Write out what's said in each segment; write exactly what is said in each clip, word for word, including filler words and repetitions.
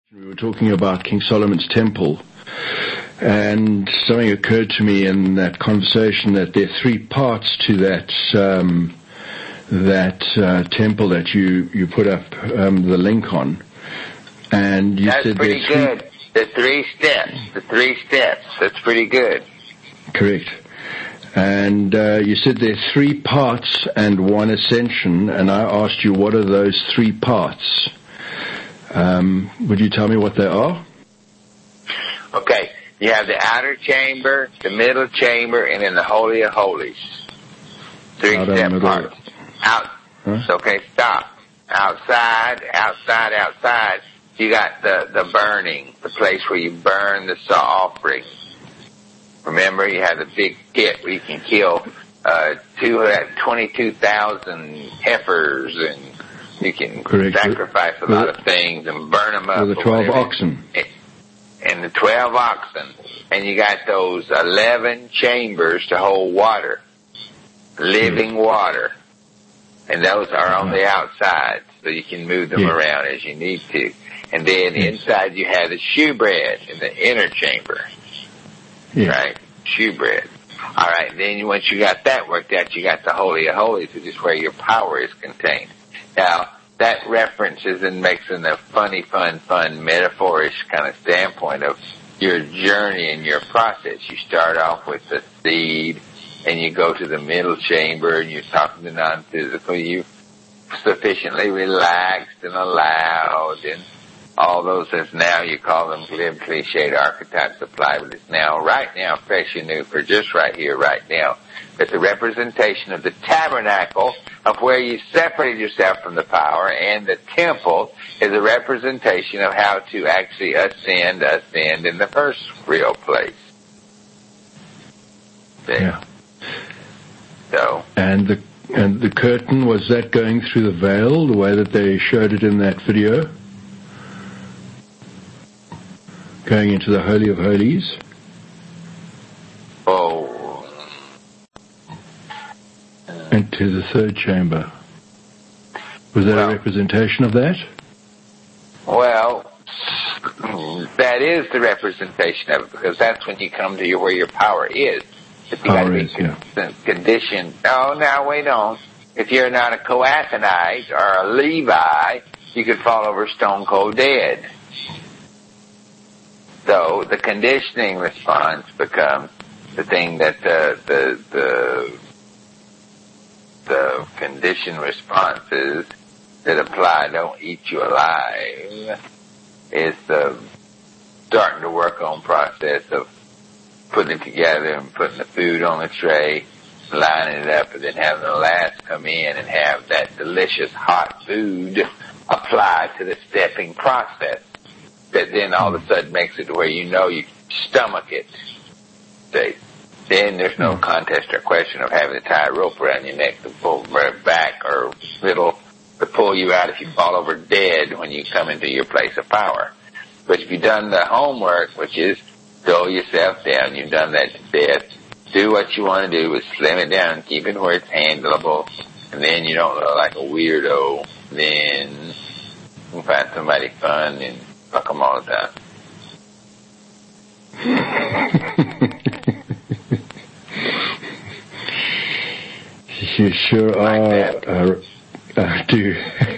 We were talking about King Solomon's temple, and something occurred to me in that conversation that there are three parts to that um, that uh, temple that you, you put up um, the link on. And you That's said pretty there are good. The three steps. The three steps. That's pretty good. Correct. And uh, you said there are three parts and one ascension, and I asked you what are those three parts. Um, would you tell me what they are? Okay. You have the outer chamber, the middle chamber, and then the Holy of Holies. Three Outer, step middle. parts. Out. Huh? Okay, stop. Outside, outside, outside. You got the, the burning, the place where you burn the saw offering. Remember, you have the big pit where you can kill uh, twenty-two thousand heifers, and you can Correct. sacrifice a lot of things and burn them up. Or the twelve oxen. And the twelve oxen. And you got those eleven chambers to hold water, living yes. water. And those are on the outside, so you can move them yes. around as you need to. And then yes. inside you have the shewbread in the inner chamber. Yes. Right? Shewbread. All right, then once you got that worked out, you got the Holy of Holies, which is where your power is contained. Now, that references and makes in a funny, fun, fun, metaphorish kind of standpoint of your journey and your process. You start off with the seed, and you go to the middle chamber, and you're talking to non-physical. You've sufficiently relaxed and allowed, and all those, as now you call them glib, cliched archetypes apply, but it's now, right now, fresh and new for just right here, right now. It's a representation of the tabernacle of where you separated yourself from the power, and the temple is a representation of how to actually ascend, ascend in the first real place. See? Yeah. So. And the and the curtain, was that going through the veil, the way that they showed it in that video? Going into the Holy of Holies? Oh. Into the third chamber. Was that well, a representation of that? Well, that is the representation of it, because that's when you come to your, where your power is. If you power got to be is, yeah. con- conditioned. Oh, now wait on. If you're not a Coathonite or a Levi, you could fall over stone cold dead. So the conditioning response becomes the thing that the the the the conditioned responses that apply don't eat you alive is the starting to work on process of putting it together and putting the food on the tray, lining it up, and then having the last come in and have that delicious hot food applied to the stepping process. That then all of a sudden makes it to where you know you stomach it. See? Then there's no contest or question of having to tie a rope around your neck to pull back or middle to pull you out if you fall over dead when you come into your place of power. But if you've done the homework, which is dull yourself down, you've done that to death, do what you want to do is slim it down, keep it where it's handleable, and then you don't look like a weirdo. Then you can find somebody fun and fuck them all the time. You sure like are. Uh, uh, do.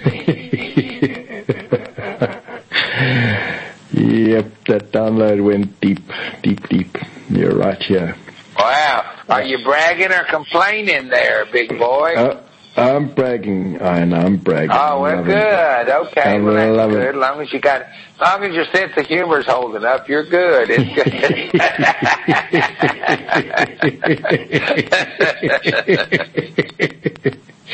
Yep, that download went deep, deep, deep. You're right here. Wow. Are you bragging or complaining there, big boy? Uh, I'm bragging, I know, I'm bragging. Oh, well, good. It. Okay, I well, that's love good. It. As long as you got, as long as your sense of humor's holding up, you're good. It's good.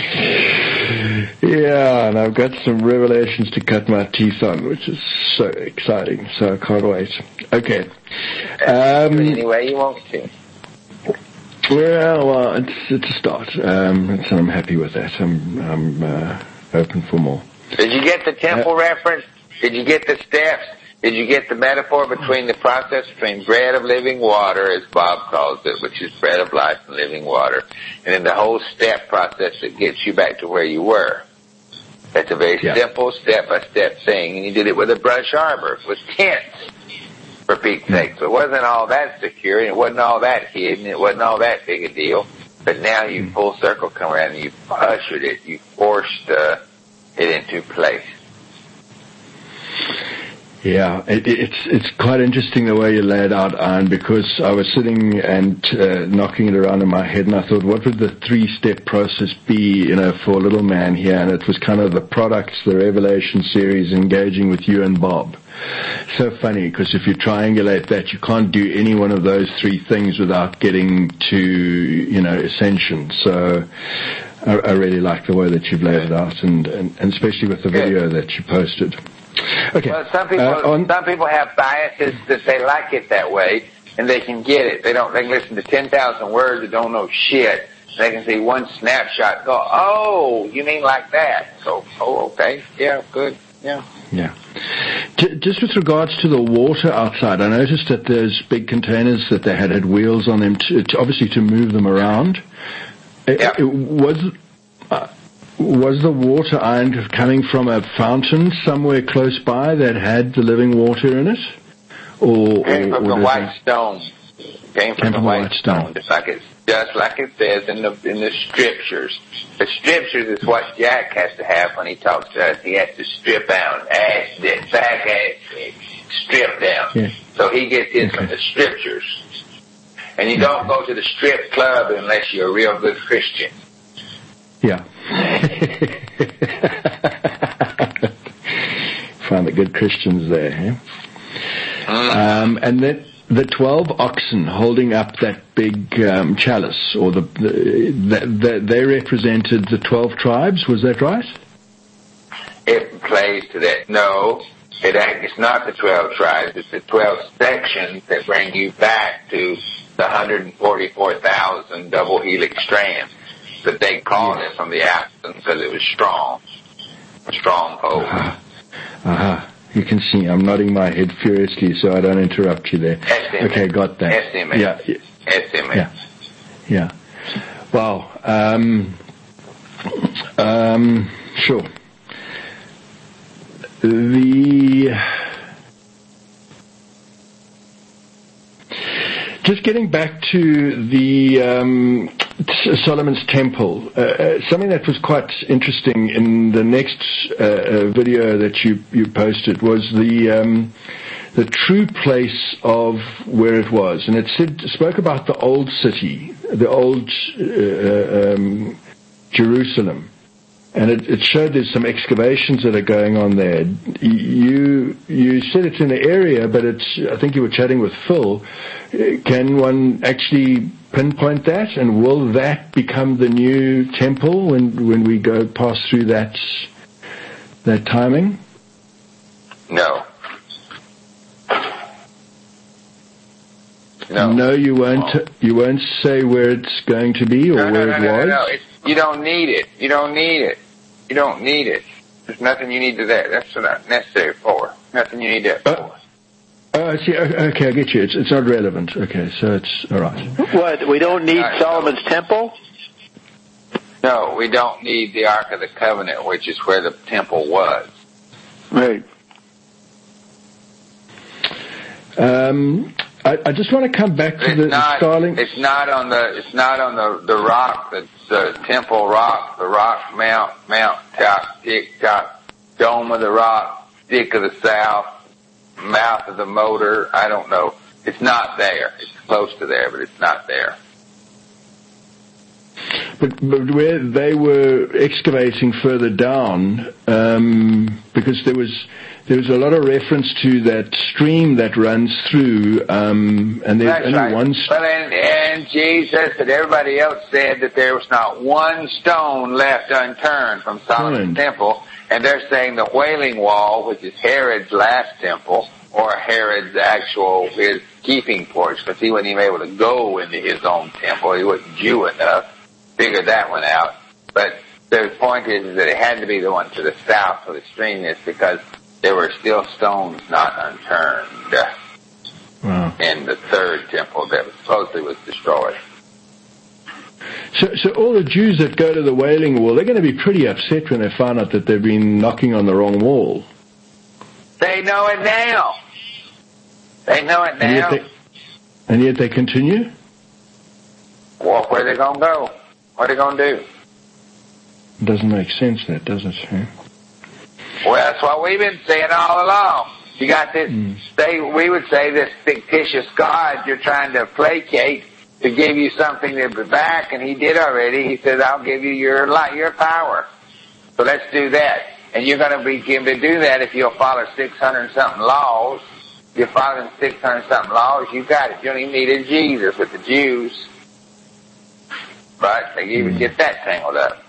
Yeah, and I've got some revelations to cut my teeth on, which is so exciting. So I can't wait. Okay. Um, any way you want to. Well, well, it's it's a start. Um, and so I'm happy with that. I'm I'm uh, open for more. Did you get the temple uh, reference? Did you get the steps? Did you get the metaphor between the process between bread of living water, as Bob calls it, which is bread of life and living water, and then the whole step process that gets you back to where you were? That's a very yeah. simple step-by-step thing, and he did it with a brush arbor, with tents, for Pete's sake. So it wasn't all that secure, and it wasn't all that hidden, it wasn't all that big a deal. But now you full circle come around and you've ushered it, you forced uh, it into place. Yeah, it, it's it's quite interesting the way you laid out, Ian, because I was sitting and uh, knocking it around in my head, and I thought, what would the three-step process be, you know, for little man here? And it was kind of the products, the Revelation series, engaging with you and Bob. So funny, because if you triangulate that, you can't do any one of those three things without getting to, you know, ascension. So I, I really like the way that you've laid it out, and, and, and especially with the video that you posted. Okay. Well, some people uh, on, some people have biases that they like it that way, and they can get it. They don't. They can listen to ten thousand words that don't know shit. They can see one snapshot. Go, oh, you mean like that? So, oh, okay, yeah, good, yeah. Yeah. Just with regards to the water outside, I noticed that there's big containers that they had had wheels on them, to, to obviously to move them around. Yeah. It, it was. Uh, Was the water iron coming from a fountain somewhere close by that had the living water in it? Or, came or, from or the white it, stone. Came from came the from white, white stone. stone, just like it, just like it says in the in the scriptures. The scriptures is what Jack has to have when he talks to us. He has to strip out, ass, back, ass, strip down. Yeah. So he gets his Okay. from the scriptures. And you don't go to the strip club unless you're a real good Christian. Yeah. Find the good Christians there, eh? Mm. Um, and then the twelve oxen holding up that big um, chalice, or the, the, the, the they represented the twelve tribes. Was that right? It plays to that. No, it ain't, it's not the twelve tribes. It's the twelve sections that bring you back to the one hundred forty-four thousand double helix strands. But they called it from the African because it was strong. A strong hold. Aha. Uh-huh. You can see I'm nodding my head furiously so I don't interrupt you there. Estimate. Okay, got that. Estimate. Yeah. Estimate. Yeah. Yeah. Wow. Um, um, sure. The... Just getting back to the um, Solomon's Temple, uh, uh, something that was quite interesting in the next uh, uh, video that you, you posted was the um, the true place of where it was, and it said spoke about the old city, the old uh, um, Jerusalem. And it, it showed there's some excavations that are going on there. You you said it's in the area, but it's. I think you were chatting with Phil. Can one actually pinpoint that? And will that become the new temple when when we go pass through that that timing? No. No. No, you won't. Oh. You won't say where it's going to be or no, no, where no, it no, was. No, no, it's, you don't need it. You don't need it. You don't need it. There's nothing you need to that. That's not necessary for. Nothing you need that for. Uh, Oh, I see. Okay, I get you. It's it's not relevant. Okay, so it's all right. What? We don't need Right. Solomon's Temple? No, we don't need the Ark of the Covenant, which is where the temple was. Right. Um, I, I just want to come back to It's the not. Starling. It's not on the. It's not on the the rock. The, the temple rock. The rock mount. Mount top. Tick top. Dome of the rock. Stick of the south. Mouth of the motor. I don't know. It's not there. It's close to there, but it's not there. But, but where they were excavating further down, um, because there was there was a lot of reference to that stream that runs through, um, and there's That's only right. one. St- Well, and, and Jesus and everybody else said that there was not one stone left unturned from Solomon's Right. temple, and they're saying the Wailing Wall, which is Herod's last temple, or Herod's actual his keeping porch, because he wasn't even able to go into his own temple. He wasn't Jew enough. Figured that one out. But the point is, is that it had to be the one to the south where the stream is, because there were still stones not unturned wow. in the third temple that supposedly was destroyed. So, so all the Jews that go to the Wailing Wall, they're going to be pretty upset when they find out that they've been knocking on the wrong wall. They know it now. They know it And now. yet they, and yet they continue? Well, where they gonna go? What are they gonna do? It doesn't make sense, that, does it? Huh? Well, that's what we've been saying all along. You got this, Mm. they, we would say this fictitious God you're trying to placate to give you something to be back, and he did already. He says, I'll give you your light, your power. So let's do that. And you're going to be able to do that if you'll follow six hundred something laws. If you're following six hundred something laws, you got it. You don't even need a Jesus with the Jews. But they even get that tangled up.